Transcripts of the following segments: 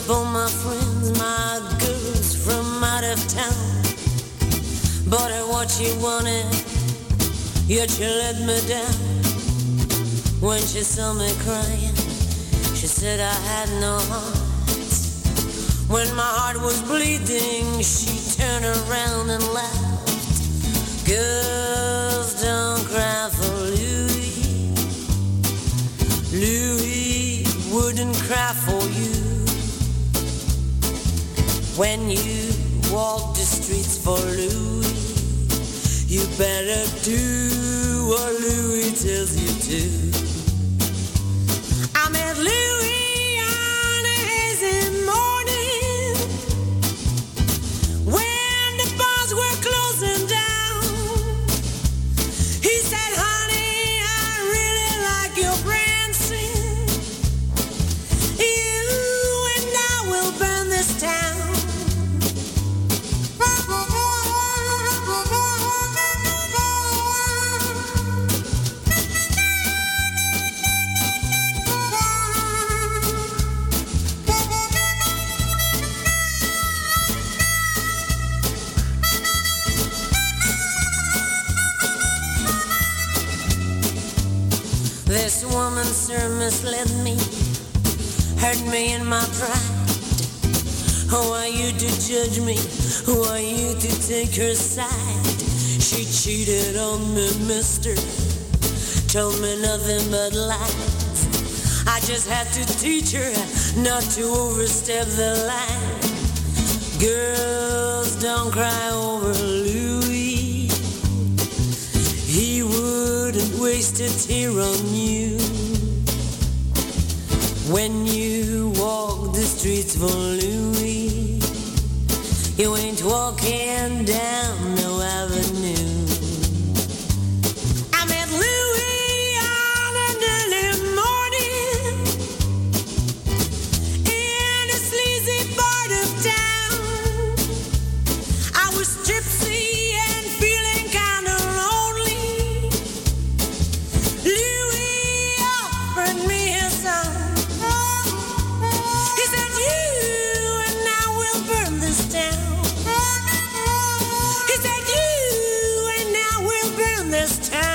for my friends, my girls from out of town. Bought her what she wanted, yet she let me down. When she saw me crying, she said I had no heart. When my heart was bleeding, she turned around and laughed. Girls don't cry for Louis. Louis wouldn't cry for you. When you walk the streets for Louis, you better do what Louis tells you to. I met Louis on a hazy morning when the bars were closing down. He said, honey, I really like your prancing. You and I will burn this town. This woman, sir, misled me, hurt me in my pride. Who are you to judge me? Who are you to take her side? She cheated on me, mister, told me nothing but lies. I just had to teach her not to overstep the line. Girls, don't cry over Louis. He wouldn't waste a tear on you. When you walk the streets for Louis, you ain't walking down no avenue. I met Louis on an early morning in a sleazy part of town. I was gypsy and feeling kinda lonely. Louis offered me his song. He said, you and I will burn this town. He said, you and I will burn this town.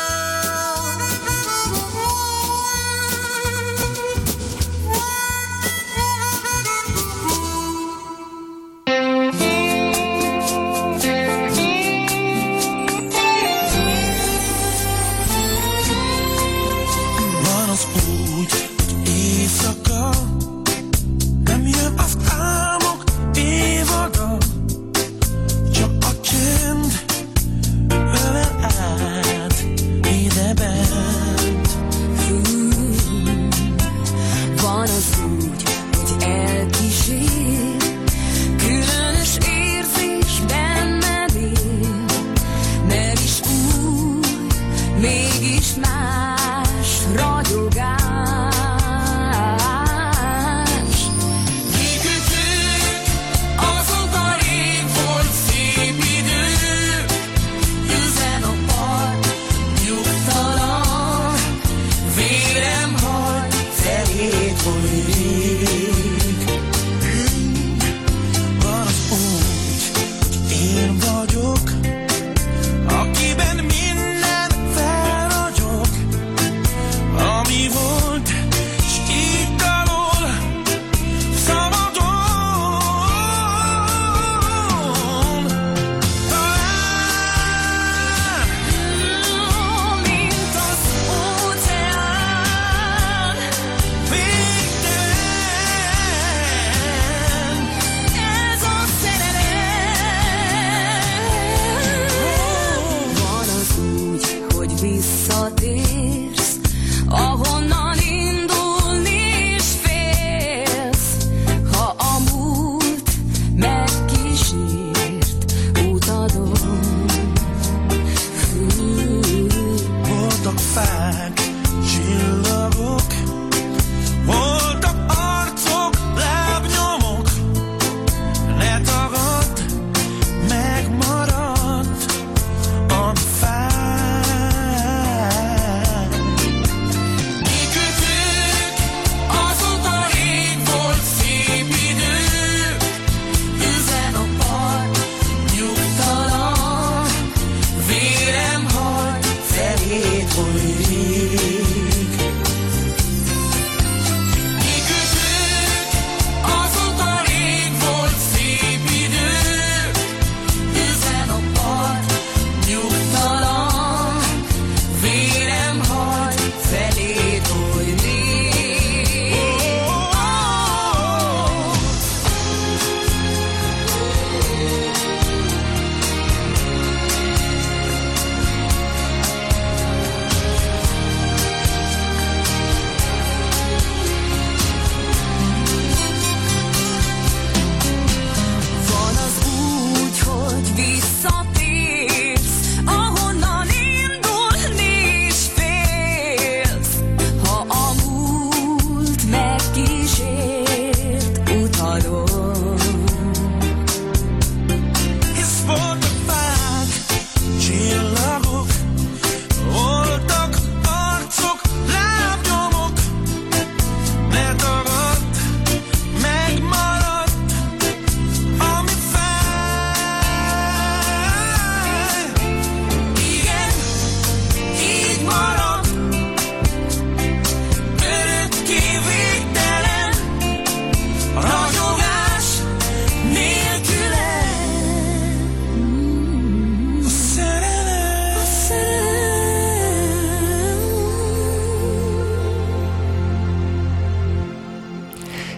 Van az úgy, hogy éjszaka nem jön az álmok évaga, csak a csend ölel át ide bent. Van az úgy, hogy elkísér, különös érzés benned él, mégis új, mégis más ragyogás. Kikötők, azóta rég volt szép idő, üzen a part, nyugtalan, vérem hal, felét folyik.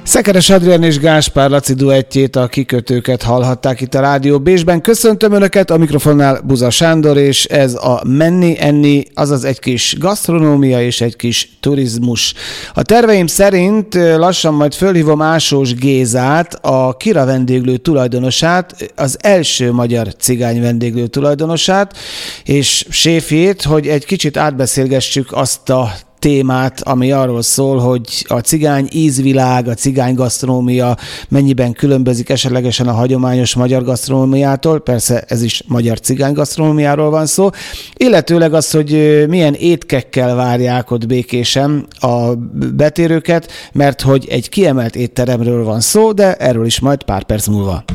Szekeres Adrián és Gáspár Laci duettjét, a Kikötőket hallhatták itt a Rádió Bécsben. Köszöntöm Önöket, a mikrofonnál Buza Sándor, és ez a Menni Enni, azaz egy kis gasztronómia és egy kis turizmus. A terveim szerint lassan majd fölhívom Ásós Gézát, a Kira vendéglő tulajdonosát, az első magyar cigány vendéglő tulajdonosát, és séfjét, hogy egy kicsit átbeszélgessük azt a témát, ami arról szól, hogy a cigány ízvilág, a cigány gasztronómia mennyiben különbözik esetlegesen a hagyományos magyar gasztronómiától, persze ez is magyar cigány gasztronómiáról van szó, illetőleg az, hogy milyen étkekkel várják ott Békésen a betérőket, mert hogy egy kiemelt étteremről van szó, de erről is majd pár perc múlva.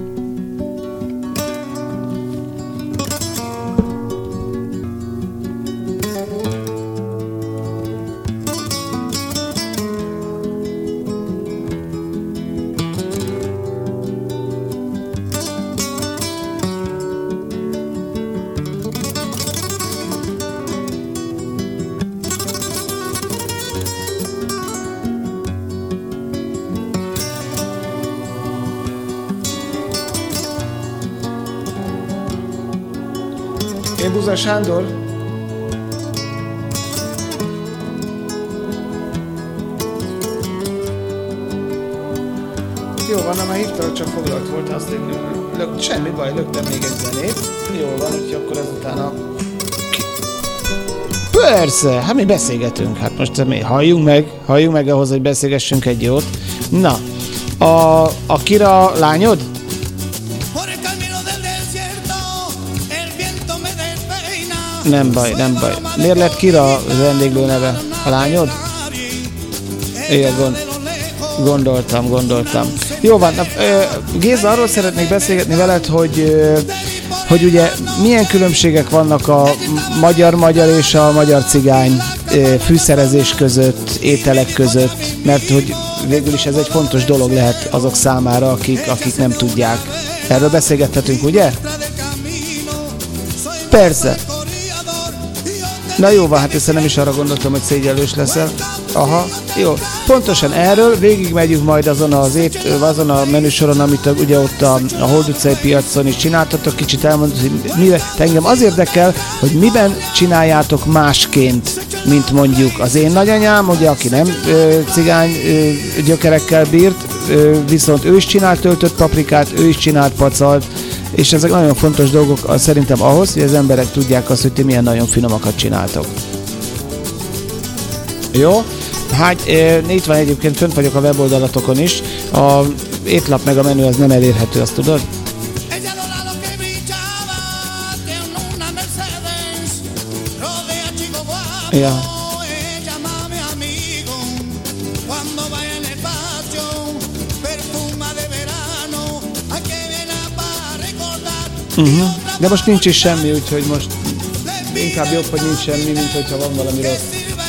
Én Buza Sándor. Jó van, már hívtál, csak foglalt volt, azt semmi baj, löktem még egy zenét. Jó van, úgyhogy akkor ezután a... Persze, hát mi beszélgetünk, hát most halljunk meg ahhoz, hogy beszélgessünk egy jót. Na, a Kira lányod? Nem baj. Miért lett Kira a vendéglő neve? A lányod? Igen, gondoltam. Jó van, Géza, arról szeretnék beszélgetni veled, hogy ugye milyen különbségek vannak a magyar és a magyar cigány fűszerezés között, ételek között, mert hogy végül is ez egy fontos dolog lehet azok számára, akik nem tudják. Erről beszélgethetünk, ugye? Persze. Na jó van, hát ezt nem is arra gondoltam, hogy szégyellős leszel. Aha, jó. Pontosan erről végigmegyünk majd azon a menüsoron, amit ugye ott a Hold utcai piacon is csináltatok. Kicsit elmondod, hogy engem az érdekel, hogy miben csináljátok másként, mint mondjuk az én nagyanyám, ugye, aki nem cigány gyökerekkel bírt, viszont ő is csinált töltött paprikát, ő is csinált pacalt, és ezek nagyon fontos dolgok szerintem ahhoz, hogy az emberek tudják azt, hogy ti milyen nagyon finomakat csináltok. Jó? Hát itt van egyébként, fönt vagyok a weboldalatokon is. A étlap meg a menü az nem elérhető, azt tudod? Ja. De most nincs is semmi, úgyhogy most inkább jobb, hogy nincs semmi, mint hogyha van valami rossz.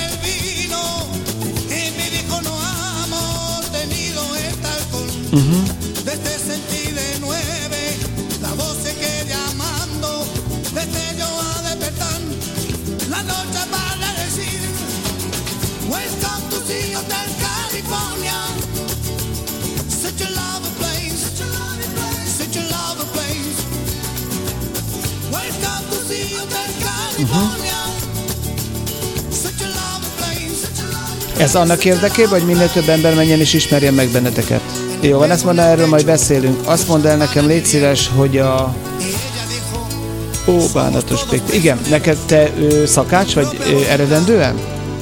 Ez annak érdekében, hogy minél több ember menjen és ismerjen meg benneteket. Jó van, ezt mondom, erről majd beszélünk. Azt mondd el nekem, légy szíves, hogy a... Ó, bánatos pék. Igen, neked te szakács vagy eredendően?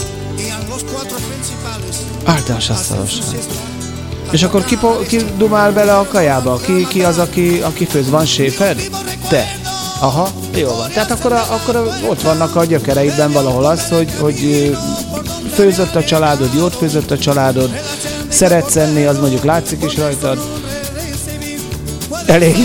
Általános asztalos. És akkor ki dumál bele a kajába? Ki az, aki főz? Van séfed? Te. Aha, jó van. Tehát akkor ott vannak a gyökereidben valahol az, hogy főzött a családod, jót főzött a családod, szeretsz enni, az mondjuk látszik is rajtad. Elég.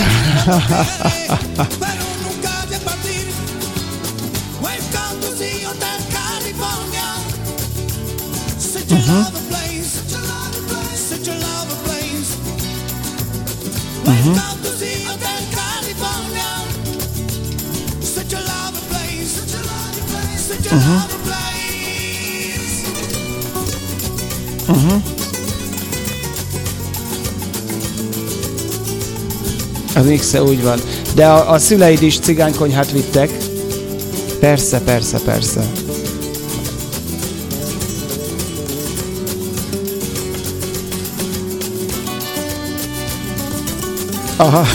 Az X-e úgy van. De a szüleid is cigánykonyhát vittek? Persze, persze, persze. Aha.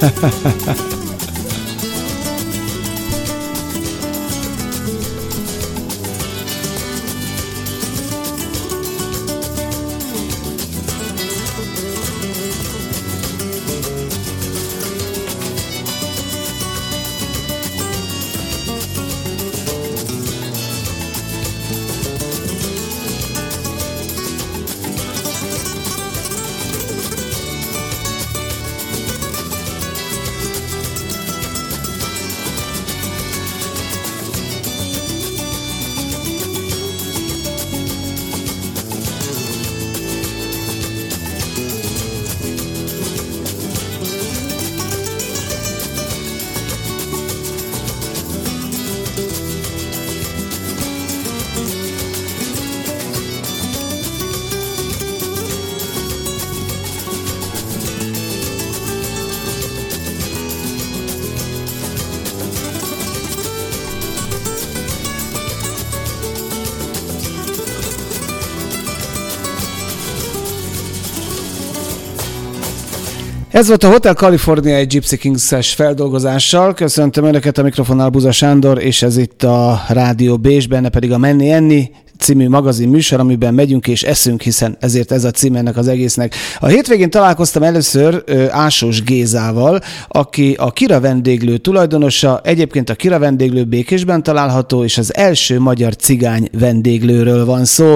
Ez volt a Hotel California egy Gypsy Kings-es feldolgozással. Köszöntöm Önöket, a mikrofonnál Buza Sándor, és ez itt a Rádió Bécs, benne pedig a Menni Enni című magazin műsor, amiben megyünk és eszünk, hiszen ezért ez a cím ennek az egésznek. A hétvégén találkoztam először Ásós Gézával, aki a Kira vendéglő tulajdonosa, egyébként a Kira vendéglő Békésben található, és az első magyar cigány vendéglőről van szó.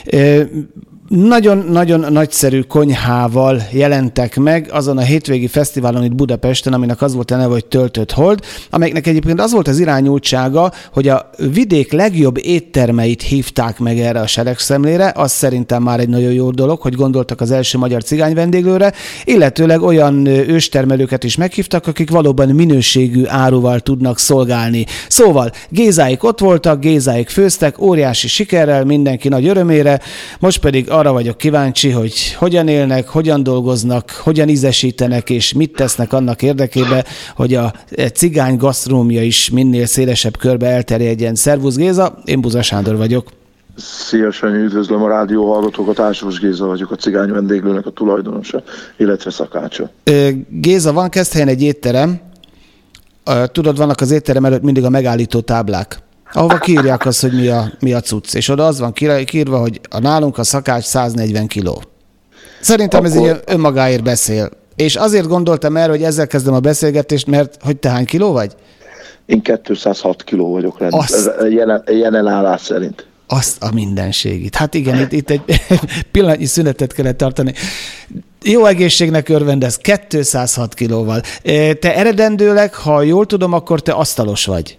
Nagyon-nagyon nagyszerű konyhával jelentek meg azon a hétvégi fesztiválon itt Budapesten, aminek az volt a neve, hogy Töltött Hold, amelynek egyébként az volt az irányultsága, hogy a vidék legjobb éttermeit hívták meg erre a seregszemlére. Az szerintem már egy nagyon jó dolog, hogy gondoltak az első magyar cigány vendéglőre, illetőleg olyan őstermelőket is meghívtak, akik valóban minőségű áruval tudnak szolgálni. Szóval Gézáik ott voltak, Gézáik főztek, óriási sikerrel, mindenki nagy örömére, most pedig arra vagyok kíváncsi, hogy hogyan élnek, hogyan dolgoznak, hogyan ízesítenek, és mit tesznek annak érdekében, hogy a cigány gasztronómia is minél szélesebb körbe elterjedjen. Szervusz Géza, én Buza Sándor vagyok. Szia Sanyi, üdvözlöm a rádió hallgatókat, Ásós Géza vagyok, a cigány vendéglőnek a tulajdonosa, illetve szakácsa. Géza, van Keszthelyen egy étterem, tudod, vannak az étterem előtt mindig a megállító táblák, ahova kiírják azt, hogy mi a cucc. És oda az van kiírva, hogy nálunk a szakács 140 kiló. Szerintem ez így önmagáért beszél. És azért gondoltam erre, hogy ezzel kezdem a beszélgetést, mert hogy te hány kiló vagy? Én 206 kiló vagyok jelen állás szerint. Azt a mindenségit. Hát igen, itt egy pillanatnyi szünetet kellett tartani. Jó egészségnek örvendez 206 kilóval. Te eredendőleg, ha jól tudom, akkor te asztalos vagy.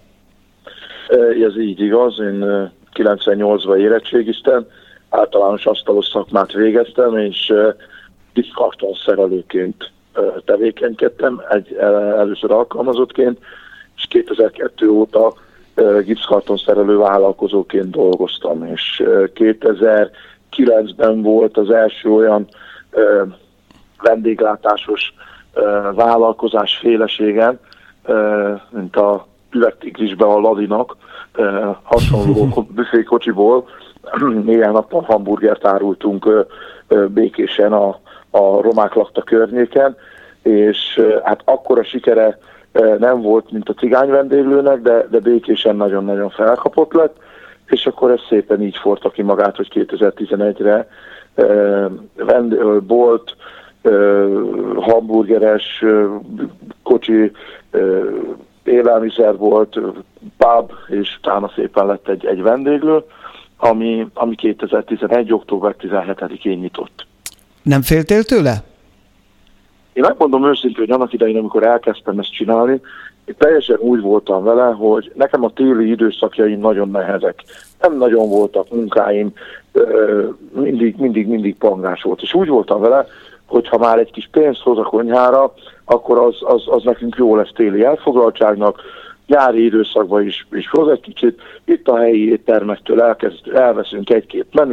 Ez így igaz, én 98-ban érettségiztem, általános asztalos szakmát végeztem, és diszkartonszerelőként tevékenykedtem, először alkalmazottként, és 2002 óta gipszkartonszerelő vállalkozóként dolgoztam, és 2009-ben volt az első olyan vendéglátásos vállalkozás féleségen, mint a Üvegtigrisbe a Ladinak, hasonló büfékocsiból éjjel-nappal hamburgert árultunk Békésen, a romák lakta környéken, és hát akkora sikere nem volt, mint a cigány vendéglőnek, de Békésen nagyon-nagyon felkapott lett, és akkor ez szépen így forta ki magát, hogy 2011-re bolt, hamburgeres kocsi, élelmiszer volt, pub, és utána szépen lett egy vendéglő, ami 2011. október 17-én nyitott. Nem féltél tőle? Én megmondom őszintén, hogy annak idején, amikor elkezdtem ezt csinálni, én teljesen úgy voltam vele, hogy nekem a téli időszakjaim nagyon nehezek. Nem nagyon voltak munkáim, mindig pangás volt. És úgy voltam vele, hogy ha már egy kis pénzt hoz a konyhára, akkor az nekünk jó lesz téli elfoglaltságnak, nyári időszakban is hoz egy kicsit. Itt a helyi éttermektől elveszünk egy-két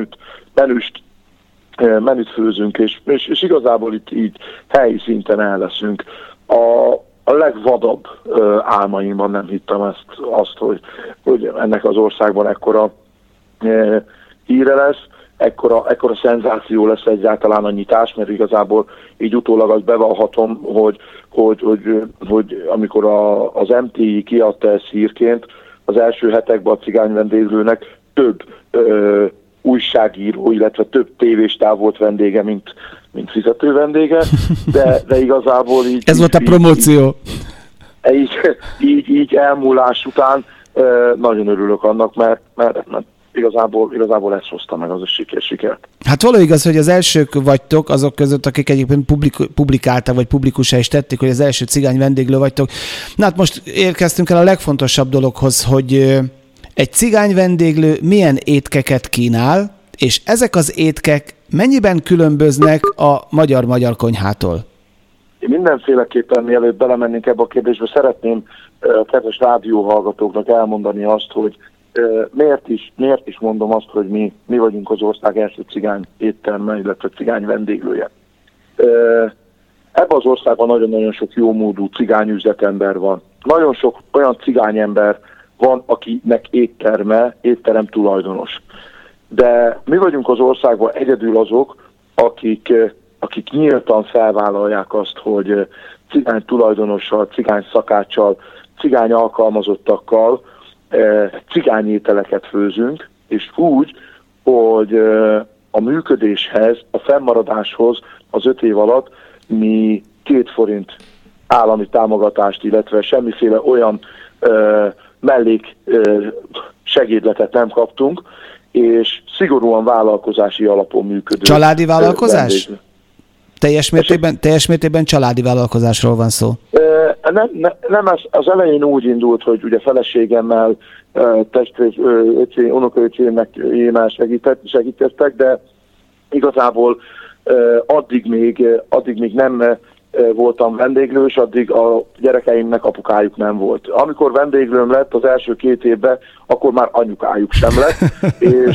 menüt főzünk, és igazából itt így helyi szinten el leszünk. a legvadabb álmaimban nem hittem azt, hogy ennek az országban ekkora híre lesz, ekkora szenzáció lesz egyáltalán a nyitás, mert igazából így utólag azt bevallhatom, hogy amikor az MTI kiadta ezt hírként, az első hetekben a cigány vendéglőnek több újságíró, illetve több tévéstáv volt vendége, mint fizető vendége, de igazából így... Ez volt a promóció. Így elmúlás után nagyon örülök annak, mert igazából ezt hozta meg az a sikert. Hát való igaz, hogy az elsők vagytok, azok között, akik egyébként publikáltak, vagy publikussá is tették, hogy az első cigány vendéglő vagytok. Na hát most érkeztünk el a legfontosabb dologhoz, hogy egy cigány vendéglő milyen étkeket kínál, és ezek az étkek mennyiben különböznek a magyar konyhától? Én mindenféleképpen, mielőtt belemennénk ebbe a kérdésbe, szeretném a kedves rádióhallgatóknak elmondani azt, hogy miért is mondom azt, hogy mi vagyunk az ország első cigány étterme, illetve cigány vendéglője. Ebben az országban nagyon-nagyon sok jómódú cigány üzletember van. Nagyon sok olyan cigány ember van, akinek étterem tulajdonos. De mi vagyunk az országban egyedül azok, akik nyíltan felvállalják azt, hogy cigány tulajdonossal, cigány szakáccsal, cigány alkalmazottakkal cigány ételeket főzünk, és úgy, hogy a működéshez, a fennmaradáshoz az 5 év alatt mi 2 forint állami támogatást, illetve semmiféle olyan mellék segédletet nem kaptunk, és szigorúan vállalkozási alapon működő. Családi vállalkozás? Teljes mértékben családi vállalkozásról van szó. Nem, az elején úgy indult, hogy ugye feleségemmel, unokaöcsémnek segítettek, de igazából addig még nem voltam vendéglős, addig a gyerekeimnek apukájuk nem volt. Amikor vendéglőm lett az első 2 évben, akkor már anyukájuk sem lett,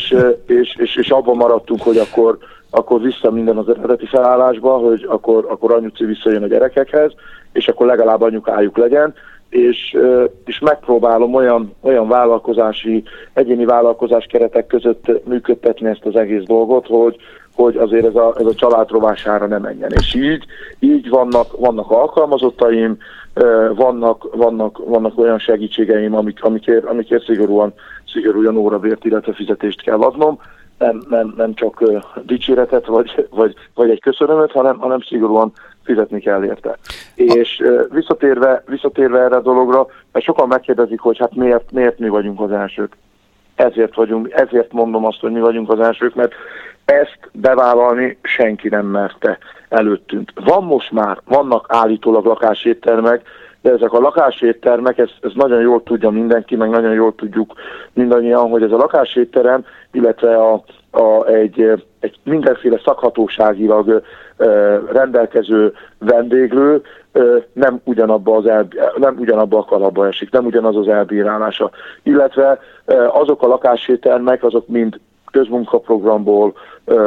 és abban maradtunk, hogy akkor vissza minden az eredeti felállásba, hogy akkor anyuci visszajön a gyerekekhez, és akkor legalább anyukájuk legyen, és megpróbálom olyan egyéni vállalkozás keretek között működtetni ezt az egész dolgot, hogy azért ez a család rovására ne menjen. És így vannak alkalmazottaim, vannak olyan segítségeim, amikért szigorúan órabért, illetve fizetést kell adnom. Nem csak dicséretet vagy egy köszönömet, hanem szigorúan fizetni kell érte. És visszatérve erre a dologra, mert sokan megkérdezik, hogy hát miért mi vagyunk az elsők. Ezért mondom azt, hogy mi vagyunk az elsők, mert ezt bevállalni senki nem merte előttünk. Vannak állítólag lakáséttermek, de ezek a lakáséttermek, ez nagyon jól tudja mindenki, meg nagyon jól tudjuk mindannyian, hogy ez a lakásétterem, illetve egy mindenféle szakhatóságilag rendelkező vendéglő nem ugyanabba a kalapba esik, nem ugyanaz az elbírálása. Illetve azok a lakáséttermek, azok mind közmunkaprogramból,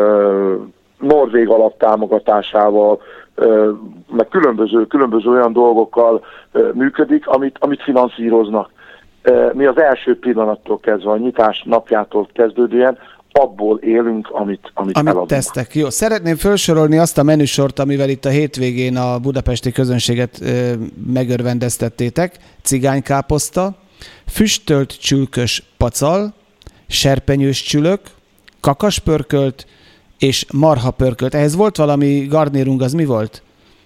norvég alaptámogatásával, meg különböző olyan dolgokkal működik, amit finanszíroznak. Mi az első pillanattól kezdve, a nyitás napjától kezdődően abból élünk, amit eladunk. Tesztek. Jó, szeretném felsorolni azt a menüsort, amivel itt a hétvégén a budapesti közönséget megörvendeztettétek. Cigánykáposzta, füstölt csülkös pacal, serpenyős csülök, kakaspörkölt és marhapörkölt. Ehhez volt valami garnírunk, az mi volt?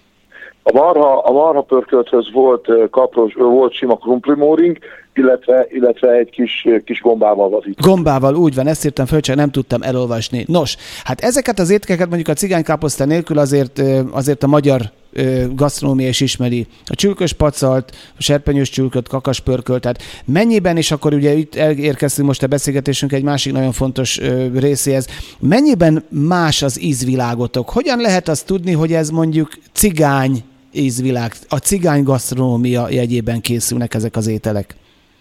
A marha pörkölthöz volt sima krumplimóring, illetve egy kis gombával vazít. Gombával, úgy van, ezt írtam föl, csak nem tudtam elolvasni. Nos, hát ezeket az étkeket mondjuk a cigánykáposzta nélkül azért a magyar gasztronómia is ismeri. A csülkös pacalt, a serpenyős csülköt, kakaspörkölt, tehát mennyiben, és akkor ugye itt elérkeztünk most a beszélgetésünk egy másik nagyon fontos részéhez, mennyiben más az ízvilágotok? Hogyan lehet azt tudni, hogy ez mondjuk cigány ízvilág, a cigány gasztronómia jegyében készülnek ezek az ételek?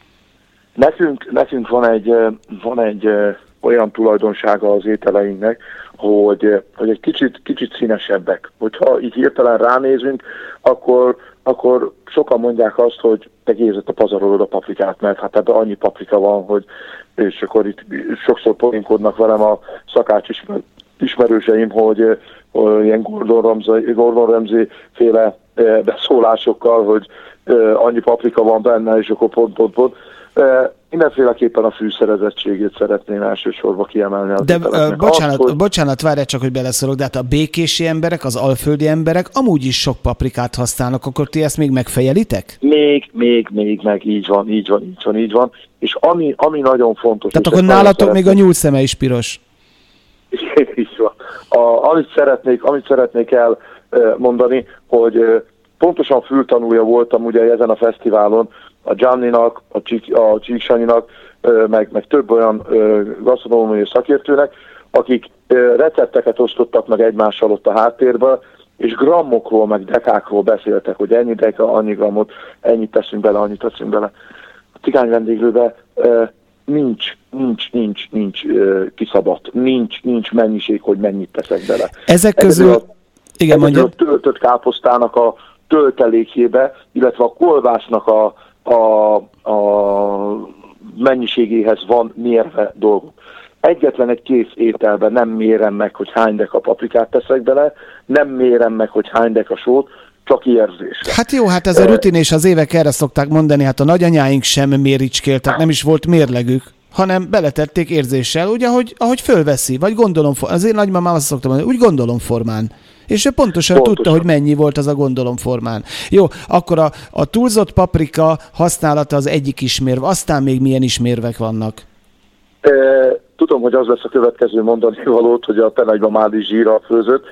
Nekünk van egy olyan tulajdonsága az ételeinknek, hogy egy kicsit színesebbek. Hogyha így hirtelen ránézünk, akkor akkor sokan mondják azt, hogy te gézett pazarolod a paprikát, mert hát ebben annyi paprika van, hogy és akkor itt sokszor poénkodnak velem a szakács ismerőseim, hogy ilyen Gordon Ramsay féle beszólásokkal, hogy annyi paprika van benne, és akkor pont. Mindenféleképpen a fűszerezettségét szeretném elsősorban kiemelni. De bocsánat, várjál csak, hogy beleszólok, de hát a békési emberek, az alföldi emberek amúgy is sok paprikát használnak, akkor ti ezt még megfejelitek? Még, így van. És ami nagyon fontos... Tehát akkor nálatok még a nyúlszeme is piros. Így van. Amit szeretnék elmondani, hogy pontosan fültanúja voltam ugye ezen a fesztiválon a Gianninak, a Csíksanyinak, meg több olyan gasztronómiai szakértőnek, akik recepteket osztottak meg egymással ott a háttérben, és grammokról, meg dekákról beszéltek, hogy ennyi deka, annyi grammot, ennyit teszünk bele, annyit teszünk bele. A cigány vendéglőben nincs kiszabat, nincs mennyiség, hogy mennyit teszek bele. Ezek közül... Igen, mondja. A töltött káposztának a töltelékjébe, illetve a kolbásznak a mennyiségéhez van mérve dolgok. Egyetlen egy kész ételben nem mérem meg, hogy hány deka paprikát teszek bele, nem mérem meg, hogy hány deka sót, csak érzésre. Hát jó, hát ez a rutin, és az évek erre szokták mondani, hát a nagyanyáink sem méricskéltek, nem is volt mérlegük, hanem beletették érzéssel, úgy, ahogy fölveszi, vagy gondolomformán. Az én nagymamám azt szoktam mondani, úgy gondolomformán. És ő pontosan tudta, hogy mennyi volt az a gondolomformán. Jó, akkor a túlzott paprika használata az egyik ismérv, aztán még milyen ismérvek vannak? Tudom, hogy az lesz a következő mondani valót, hogy a te nagymamád is zsírral főzött,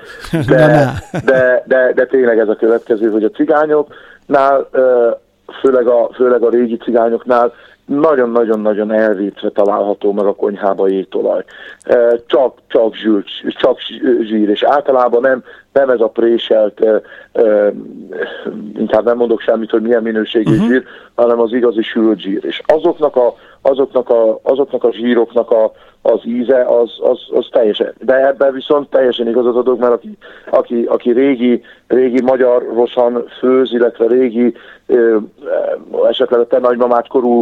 de tényleg ez a következő, hogy a cigányoknál, főleg a régi cigányoknál nagyon-nagyon-nagyon elvétve található meg a konyhába étolaj. Csak zsír, és általában nem ez a préselt, inkább nem mondok semmit, hogy milyen minőségű zsír, hanem az igazi sült zsír. És azoknak a zsíroknak az íze, az teljesen. De ebben viszont teljesen igazat adok, mert aki régi magyarosan főz, illetve régi, esetleg a te nagymamád korú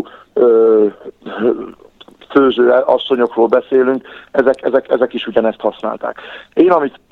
főző asszonyokról beszélünk, ezek is ugyanezt használták. Én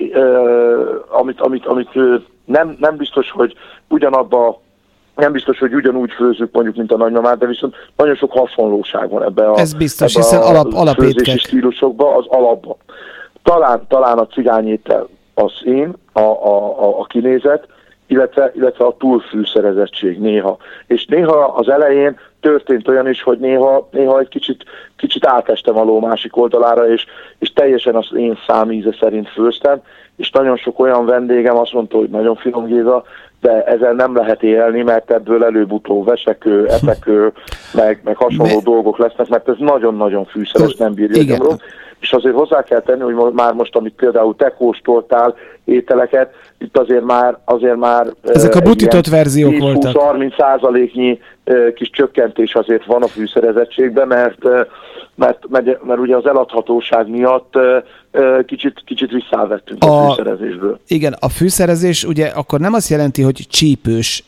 amit nem biztos, hogy nem biztos, hogy ugyanúgy főzünk mondjuk, mint a nagymamát, de viszont nagyon sok hasonlóság van ebbe a, ez biztos, hiszen főzési stílusokban, az alapban. Talán a cigányétel az a kinézet, illetve a túlfűszerezettség néha. És néha az elején történt olyan is, hogy néha egy kicsit átestem a ló másik oldalára, és teljesen az én számíze szerint főztem, és nagyon sok olyan vendégem azt mondta, hogy nagyon finom Géza, de ezzel nem lehet élni, mert ebből előbb-utóbb vesekő, epekő, meg hasonló dolgok lesznek, mert ez nagyon-nagyon fűszeres, nem bírja gyomrom. És azért hozzá kell tenni, hogy már most, amit például te kóstoltál ételeket, itt azért már ezek a butított verziók voltak. 20-30%-nyi kis csökkentés azért van a fűszerezettségben, mert ugye az eladhatóság miatt kicsit visszavettünk a fűszerezésből. Igen, a fűszerezés ugye akkor nem azt jelenti, hogy csípős.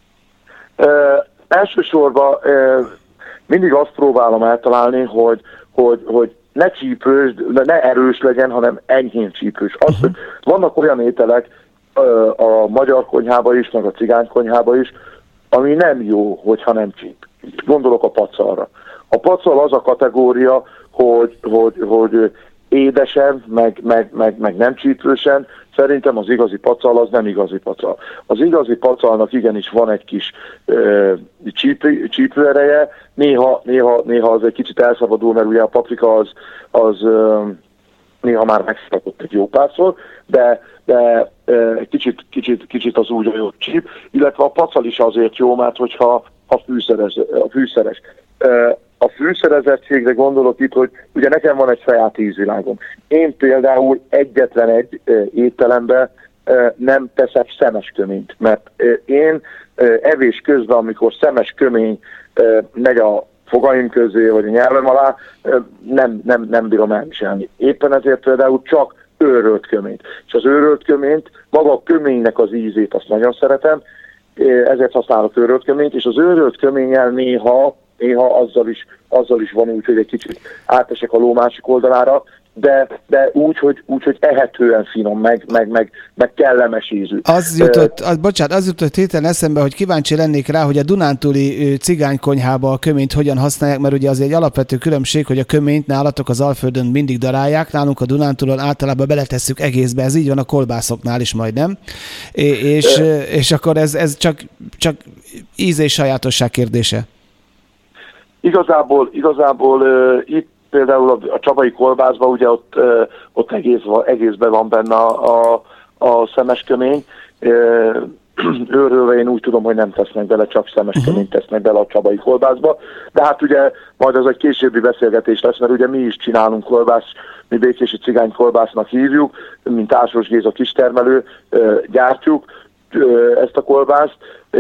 Elsősorban mindig azt próbálom eltalálni, hogy ne csípős, ne erős legyen, hanem enyhén csípős. Hogy vannak olyan ételek a magyar konyhában is, meg a cigány konyhában is, ami nem jó, hogyha nem csíp. Gondolok a pacalra. A pacal az a kategória, hogy édesen, meg nem csípősen. Szerintem az igazi pacal az nem igazi pacal. Az igazi pacalnak igenis van egy kis csípőereje, néha az egy kicsit elszabadul, mert ugye a paprika az néha már megszakott egy jó párszor, de egy kicsit az úgy jó csíp, illetve a pacal is azért jó, mert hogyha fűszeres. A fűszerezettségre gondolok itt, hogy ugye nekem van egy saját ízvilágom. Én például egyetlen egy ételemben nem teszek szemes köményt, mert én evés közben, amikor szemes kömény megy a fogaim közé, vagy a nyelvem alá, nem bírom elviselni. Éppen ezért például csak őrölt köményt. És az őrölt köményt, maga a köménynek az ízét azt nagyon szeretem, ezért használok őrölt köményt, és az őrölt köménnyel néha azzal is van úgy, hogy egy kicsit átesek a ló másik oldalára, de úgy, hogy ehetően finom, meg kellemes ízű. Az jutott héten eszembe, hogy kíváncsi lennék rá, hogy a dunántúli cigánykonyhába a köményt hogyan használják, mert ugye az egy alapvető különbség, hogy a köményt nálatok az Alföldön mindig darálják, nálunk a Dunántúlon általában beletesszük egészbe, ez így van a kolbászoknál is majdnem, és akkor ez csak íz és sajátosság kérdése. Igazából itt például a csabai kolbászban ugye ott egészben van benne a szemeskömény. Őrölve én úgy tudom, hogy nem tesznek bele, csak szemesköményt tesznek bele a csabai kolbászba. De hát ugye majd az egy későbbi beszélgetés lesz, mert ugye mi is csinálunk kolbászt, mi békési cigány kolbásznak hívjuk, mint Ásos Géza kistermelő, gyártjuk ezt a kolbászt,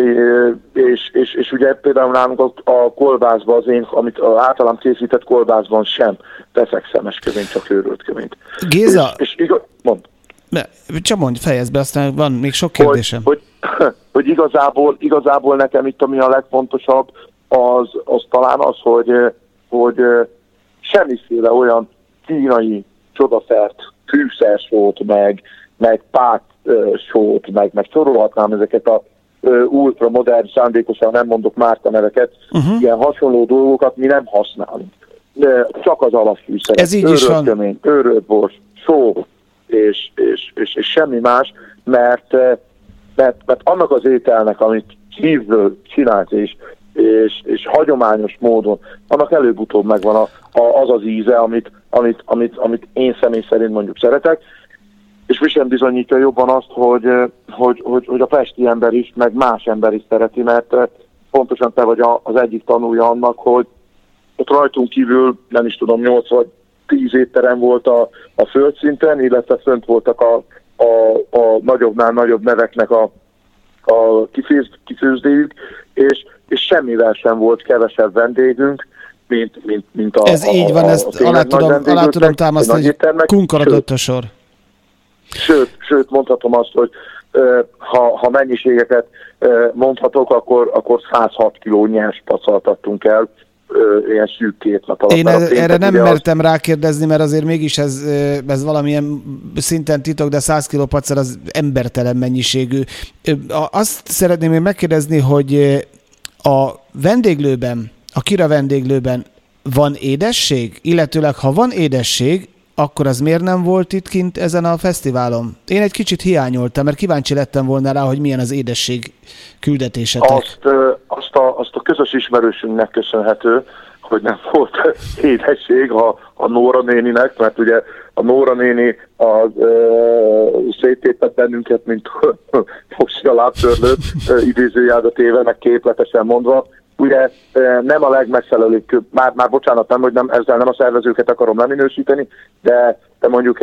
és ugye például nálunk a kolbászban amit általam készített kolbászban sem teszek szemesköményt, csak őrölt köményt. Géza, mondd. Csak mondj, fejezd be, aztán van még sok kérdésem. Hogy igazából nekem itt ami a legfontosabb, az talán az, hogy semmiféle olyan kínai csodaszert, fűszersót, meg pátsót, meg sorolhatnám ezeket a ultramodern, szándékosan nem mondok márkaneveket, ilyen hasonló dolgokat mi nem használunk. De csak az alapfűszerek. Ez így is van. Kömény, őrölt bors, só, és semmi más, mert annak az ételnek, amit szívből csinálsz, és hagyományos módon, annak előbb-utóbb megvan az az íze, amit én személy szerint mondjuk szeretek, és mi sem bizonyítja jobban azt, hogy a pesti ember is, meg más ember is szereti, mert pontosan te vagy az egyik tanulja annak, hogy ott rajtunk kívül, nem is tudom, 8 vagy 10 étterem volt a földszinten, illetve fönt voltak a nagyobbnál nagyobb neveknek a kifőzdéjük, és semmivel sem volt kevesebb vendégünk, mint a ez így van, ezt alá tudom támasztani, hogy kunkaradott a sor. Sőt, mondhatom azt, hogy ha mennyiségeket mondhatok, akkor 106 kiló nyers pacalt adtunk el, ilyen szűk 2 nap alatt. Én erre nem mertem rákérdezni, mert azért mégis ez valamilyen szinten titok, de 100 kiló pacal az embertelen mennyiségű. Azt szeretném még megkérdezni, hogy a vendéglőben, a Kira vendéglőben van édesség? Illetőleg, ha van édesség, akkor az miért nem volt itt kint ezen a fesztiválon? Én egy kicsit hiányoltam, mert kíváncsi lettem volna rá, hogy milyen az édesség küldetésetek. Azt a közös ismerősünknek köszönhető, hogy nem volt édesség a Nóra néninek, mert ugye a Nóra néni széttépett bennünket, mint fogsi a lábtörlőt, idézőjelbe téve, meg képletesen mondva. Ugye nem a legmegfelelőbb, már bocsánat, nem, hogy ezzel nem a szervezőket akarom leminősíteni, de mondjuk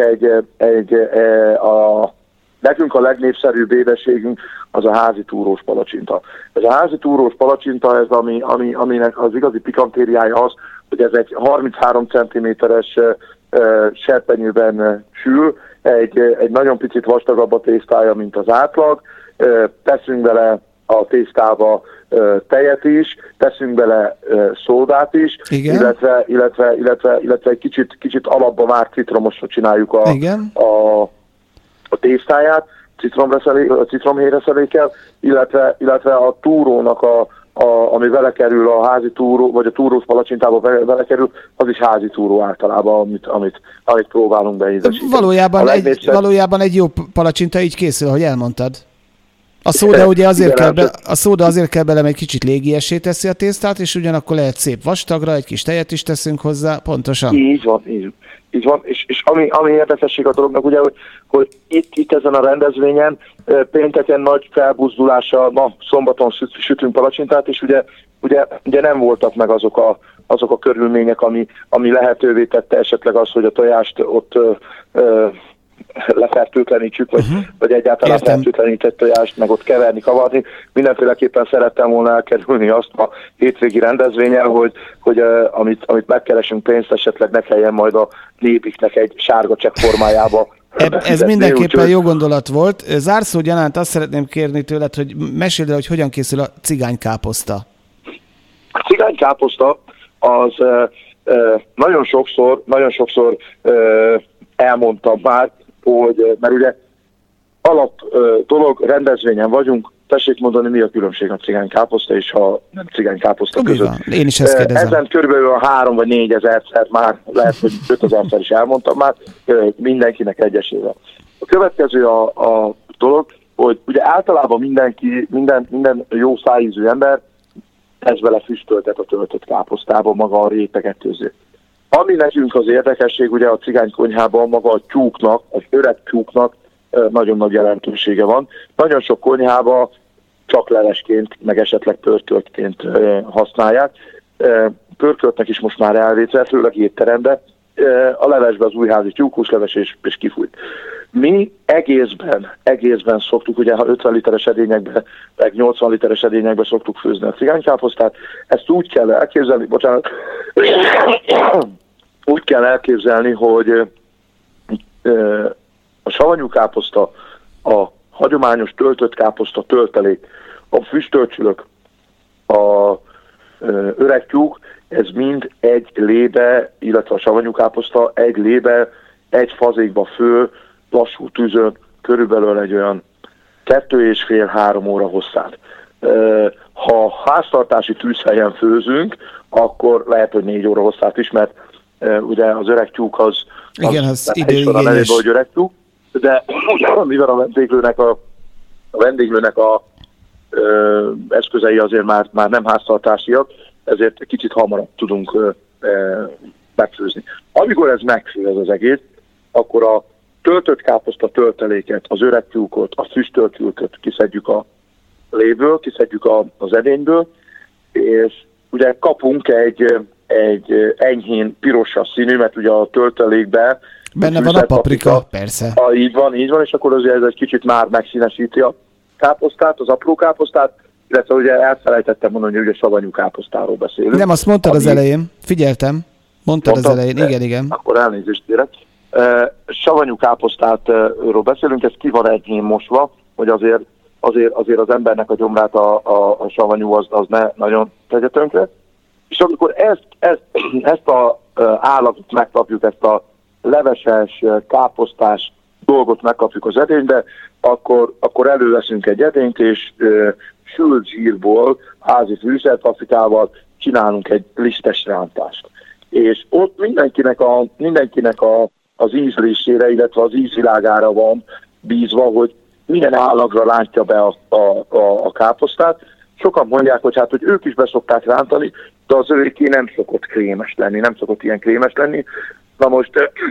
nekünk a legnépszerűbb édességünk az a házi túrós palacsinta. Ez a házi túrós palacsinta, ez aminek az igazi pikantériája az, hogy ez egy 33 cm-es serpenyőben sül, egy nagyon picit vastagabb a tésztája, mint az átlag, teszünk bele a tésztába tejet is, teszünk bele szódát is, illetve egy kicsit alapba már citromosra csináljuk a tésztáját, citromhéreszelékkel, illetve a túrónak, ami vele kerül a házi túró, vagy a túrós palacsintába vele kerül, az is házi túró általában, amit próbálunk beízesíteni. Valójában egy jó palacsinta így készül, ahogy elmondtad. A szóda ugye azért kell bele, egy kicsit légiessé teszi a tésztát, és ugyanakkor lehet szép vastagra, egy kis tejet is teszünk hozzá, pontosan. Így van. És ami érdekesség a dolognak, ugye, hogy itt ezen a rendezvényen pénteken nagy felbuzdulással, szombaton sütünk palacsintát, és ugye nem voltak meg azok a körülmények, ami lehetővé tette esetleg az, hogy a tojást ott lefertőtlenítsük, vagy egyáltalán fertőtlenített tojást, meg ott keverni, kavarni. Mindenféleképpen szerettem volna elkerülni azt a hétvégi rendezvényen, hogy amit megkeresünk pénzt, esetleg ne kelljen majd a népiknek egy sárga csekk formájába Ez mindenképpen jó gondolat volt. Zárszó gyanánt azt szeretném kérni tőled, hogy meséld el, hogy hogyan készül a cigánykáposzta. A cigánykáposzta az nagyon sokszor elmondtam már, hogy, mert ugye alap dolog, rendezvényen vagyunk, tessék mondani, mi a különbség a cigánykáposzta és a nem cigánykáposzta között. Én is ezt kérdezem. Ezen körülbelül 3 vagy 4 ezerszer már, lehet, hogy 5000-szer is elmondtam már, mindenkinek egyesével. A következő a dolog, hogy ugye általában minden jó szájízű ember ez vele füstöltet a töltött káposztában maga a rétegetőző. Ami nekünk az érdekesség, ugye a cigánykonyhában maga a tyúknak, az öreg tyúknak nagyon nagy jelentősége van. Nagyon sok konyhában csak levesként, meg esetleg pörköltként használják. Pörköltnek is most már elvétve, főleg étterembe. A levesbe az újházi tyúkhúsleves és kifújt. Mi egészben szoktuk, ugye ha 50 literes edényekbe, meg 80 literes edényekbe szoktuk főzni a cigánykáposztát. Ezt úgy kell elképzelni, hogy a savanyú káposzta, a hagyományos töltött káposzta töltelék, a füstölcsülök, a öreg tyúk, ez mind egy lébe, illetve a savanyú káposzta egy lébe, egy fazékba fő, lassú tűzön, körülbelül egy olyan 2,5-3 óra hosszát. Ha háztartási tűzhelyen főzünk, akkor lehet, hogy 4 óra hosszát is, mert ugye az öreg tyúk az időigényes, hogy öreg tyúk, de mivel a vendéglőnek a eszközei azért már nem háztartásiak, ezért kicsit hamarabb tudunk megfőzni. Amikor ez megfő ez az egész, akkor a töltött káposzta tölteléket, az öreg tyúkot, a füstölt tyúkot kiszedjük a léből, kiszedjük az edényből, és ugye kapunk egy enyhén pirosas színű, mert ugye a töltelékben benne van a paprika, persze. Így van, és akkor azért ez egy kicsit már megszínesíti a káposztát, az apró káposztát, illetve ugye elfelejtettem mondani, hogy ugye savanyú káposztáról beszélünk. Nem, azt mondtad az elején, figyeltem. Mondtad az elején, igen. Akkor elnézést kérek. Savanyú káposztátról beszélünk, ez ki van enyhén mosva, hogy azért az embernek a gyomrát a savanyú az ne nagyon tegye tönkre. És amikor ezt a állatot megkapjuk, ezt a leveses, káposztás dolgot megkapjuk az edénybe, akkor előveszünk egy edényt, és sült zsírból, házi fűszerpaprikával csinálunk egy lisztes rántást. És ott mindenkinek az ízlésére, illetve az ízvilágára van bízva, hogy milyen állagra rántja be a káposztát. Sokan mondják, hogy ők is beszokták rántani, de az őké nem szokott krémes lenni, nem szokott ilyen krémes lenni. Na most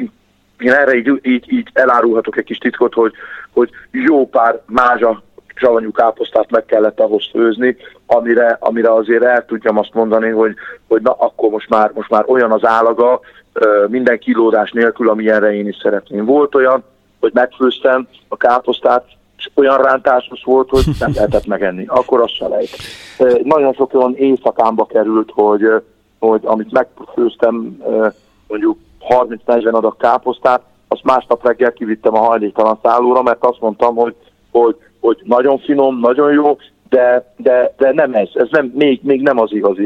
én erre így elárulhatok egy kis titkot, hogy jó pár mázsa savanyú káposztát meg kellett ahhoz főzni, amire azért el tudjam azt mondani, hogy na akkor most már olyan az állaga, minden kilódás nélkül, amilyenre én is szeretném. Volt olyan, hogy megfőztem a káposztát, és olyan rántásos volt, hogy nem lehetett megenni. Akkor az se lehet. Nagyon sok olyan éjszakámba került, hogy amit megfőztem, mondjuk 30-40 adag káposztát, azt másnap reggel kivittem a hajléktalan szállóra, mert azt mondtam, hogy nagyon finom, nagyon jó, de nem ez nem, még nem az igazi,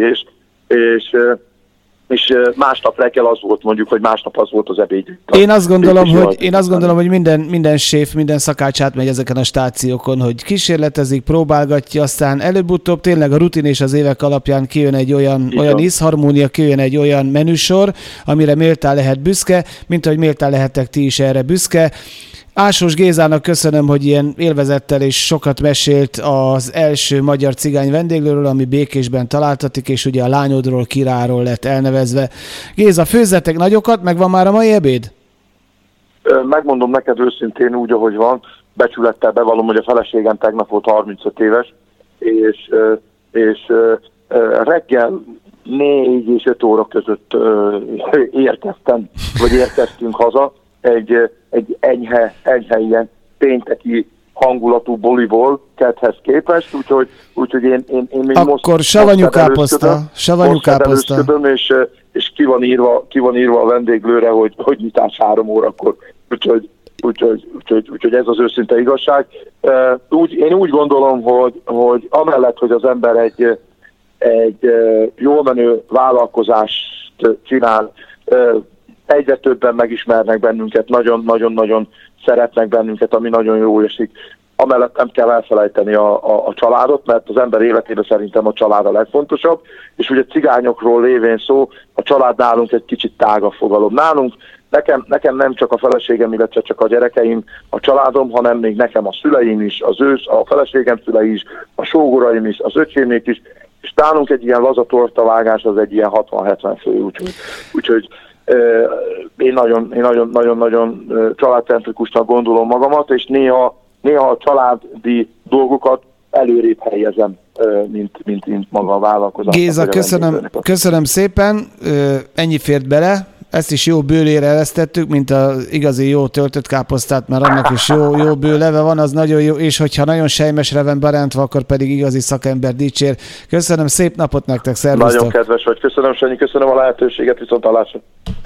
és másnap reggel az volt, mondjuk, hogy másnap az volt az ebéd. Én azt gondolom, hogy minden séf, minden szakács átmegy ezeken a stációkon, hogy kísérletezik, próbálgatja, aztán előbb-utóbb tényleg a rutin és az évek alapján kijön egy olyan ízharmónia, kijön egy olyan menüsor, amire méltán lehet büszke, mint ahogy méltán lehetek ti is erre büszke. Ásós Gézának köszönöm, hogy ilyen élvezettel és sokat mesélt az első magyar cigány vendéglőről, ami Békésben találtatik, és ugye a lányodról, Királyról lett elnevezve. Géza, főzzetek nagyokat, megvan már a mai ebéd? Megmondom neked őszintén úgy, ahogy van, becsülettel bevallom, hogy a feleségem tegnap volt 35 éves, és reggel 4 és 5 óra között érkeztünk haza, egy enyhe ilyen pénteki hangulatú boliból kedhez képest, úgyhogy én még akkor savanyú káposzta. És ki van írva a vendéglőre, hogy nyitás 3 órakor, úgyhogy Úgyhogy ez az őszinte igazság. Én úgy gondolom, hogy amellett, hogy az ember egy jól menő vállalkozást csinál, egyre többen megismernek bennünket, nagyon-nagyon-nagyon szeretnek bennünket, ami nagyon jó esik. Amellett nem kell elfelejteni a családot, mert az ember életében szerintem a család a legfontosabb, és ugye cigányokról lévén szó, a család nálunk egy kicsit tágabb fogalom. Nálunk nekem nem csak a feleségem, illetve csak a gyerekeim, a családom, hanem még nekem a szüleim is, a feleségem szülei is, a sógoraim is, az öcsémék is, és nálunk egy ilyen laza tortavágás az egy ilyen 60-70 fő, úgyhogy én nagyon-nagyon családcentrikusnak gondolom magamat, és néha a családi dolgokat előrébb helyezem, mint maga a vállalkozás. Géza, köszönöm szépen, ennyi fért bele, ezt is jó bőlére eresztettük, mint az igazi jó töltött káposztát, mert annak is jó bőleve van, az nagyon jó, és hogyha nagyon sejmesre van berántva, akkor pedig igazi szakember dicsér. Köszönöm, szép napot nektek, szervusztok! Nagyon kedves vagy, köszönöm Sanyi, köszönöm a lehetőséget, viszontlátásra!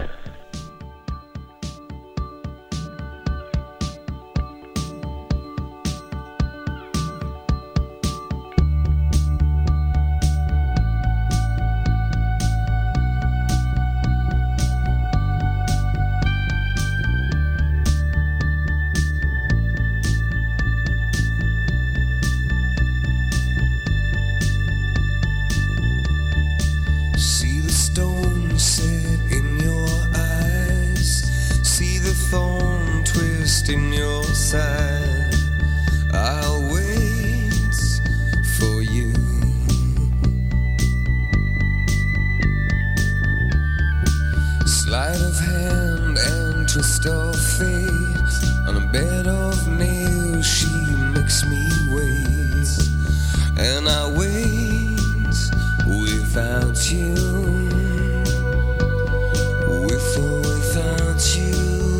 In your side, I'll wait for you. Sleight of hand and twist of fate, on a bed of nails she makes me wait, and I wait without you, with or without you.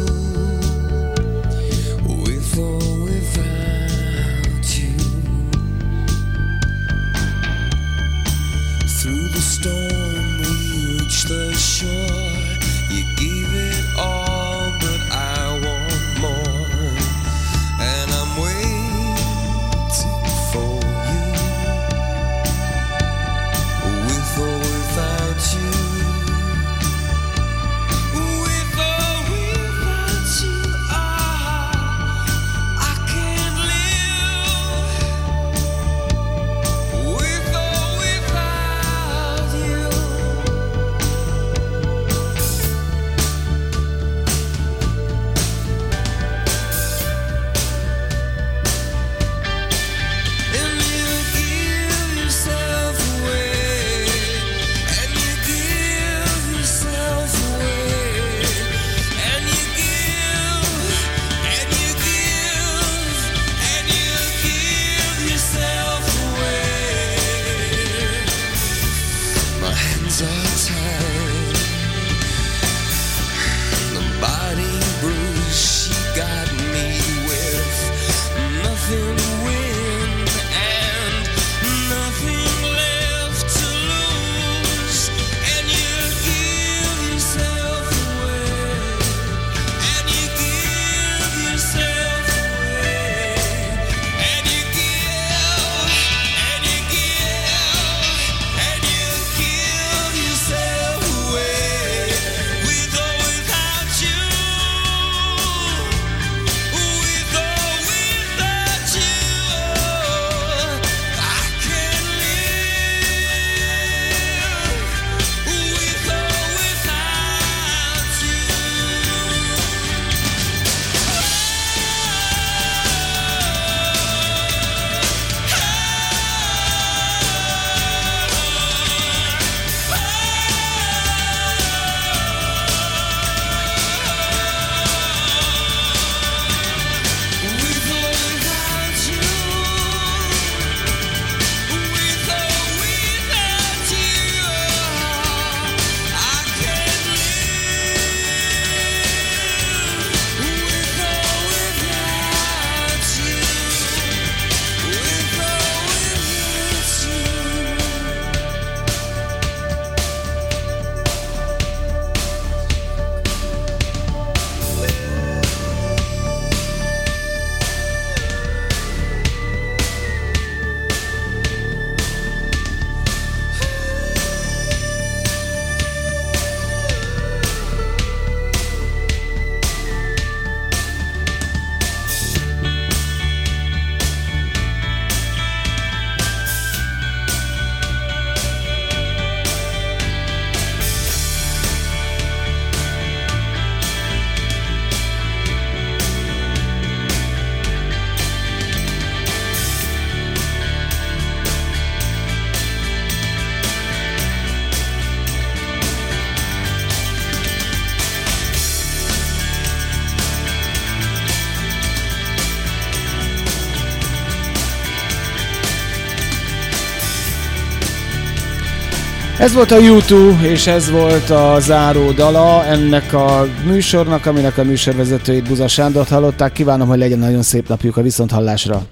Storm, we reached the shore. You gave it all, but I want more. And I'm waiting for you. Ez volt a U2, és ez volt a záró dala ennek a műsornak, aminek a műsorvezetőit Buza Sándort hallották. Kívánom, hogy legyen nagyon szép napjuk a viszonthallásra.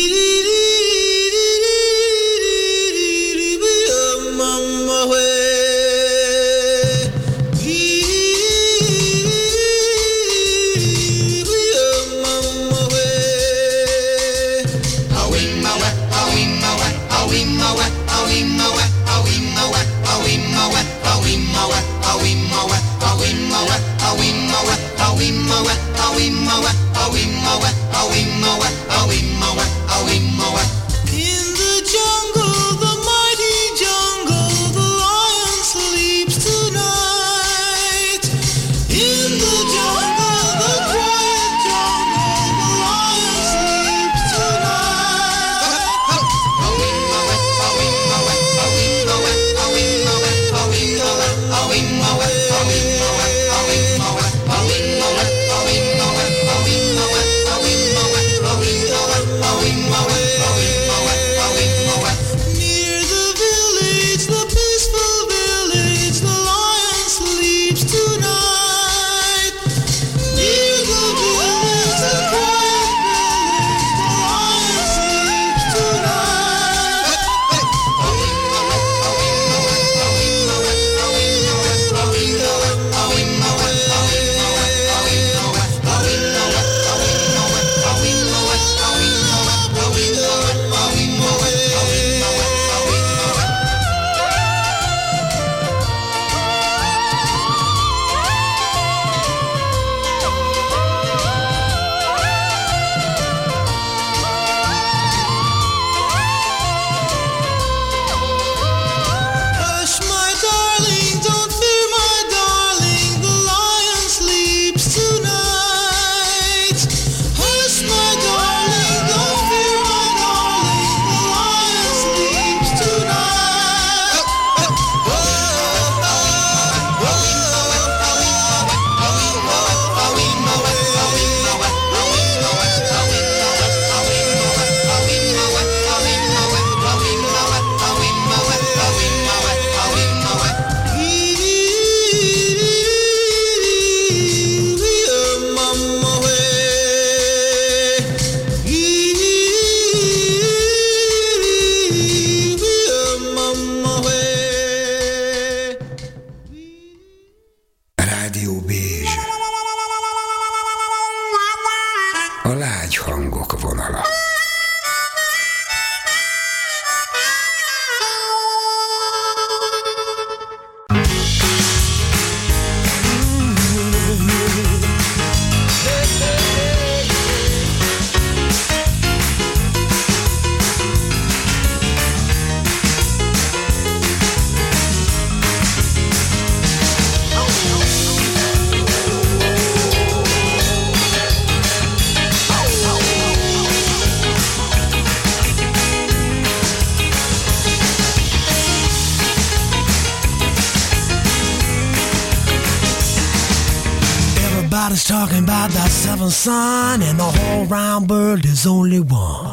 Talking about that seventh son, and the whole round world is only one.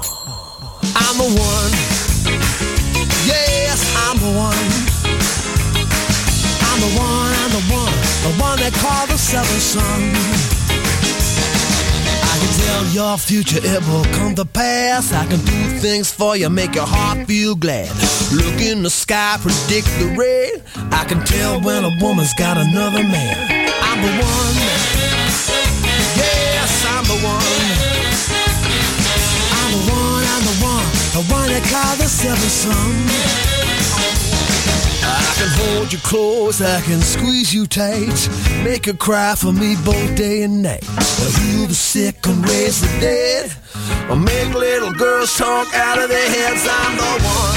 I'm the one. Yes, I'm the one. I'm the one, I'm the one they call the seventh son. I can tell your future, it will come to pass. I can do things for you, make your heart feel glad. Look in the sky, predict the rain. I can tell when a woman's got another man. I'm the one. Yes, I'm the one. I'm the one, I'm the one they call the seventh son. I can hold you close, I can squeeze you tight, make you cry for me both day and night. I'll heal the sick and raise the dead, I'll make little girls talk out of their heads. I'm the one.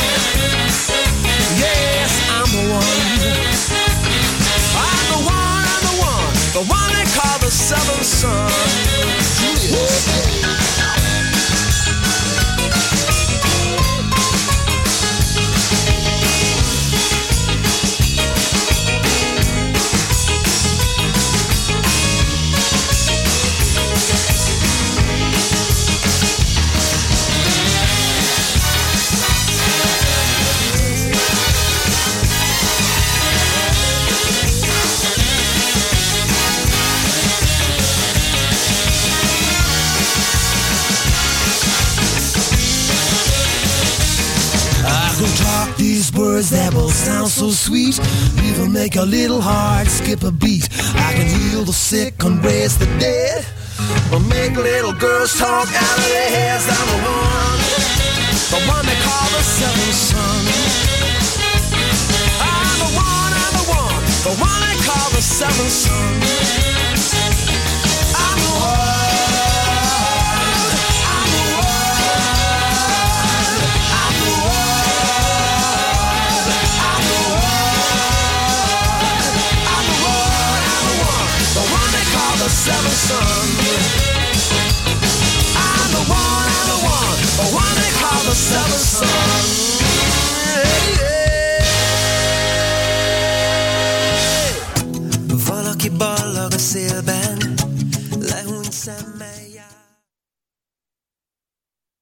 Yes, I'm the one. I'm the one, I'm the one they call the seventh son. Yes. These words that will sound so sweet, even make a little heart skip a beat. I can heal the sick and raise the dead, or make little girls talk out of their heads. I'm the one they call the seventh son. I'm the one they call the seventh son.